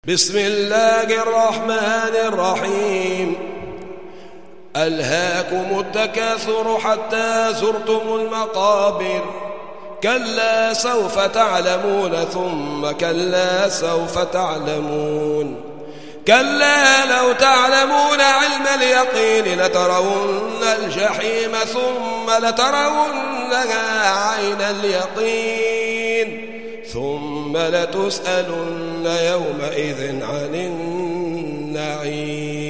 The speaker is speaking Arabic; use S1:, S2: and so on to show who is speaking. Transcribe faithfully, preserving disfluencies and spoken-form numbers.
S1: بسم الله الرحمن الرحيم. ألهاكم التكاثر حتى زرتم المقابر، كلا سوف تعلمون ثم كلا سوف تعلمون، كلا لو تعلمون علم اليقين لترون الجحيم ثم لترونها عين اليقين ثم لتسألن يومئذ عن النعيم.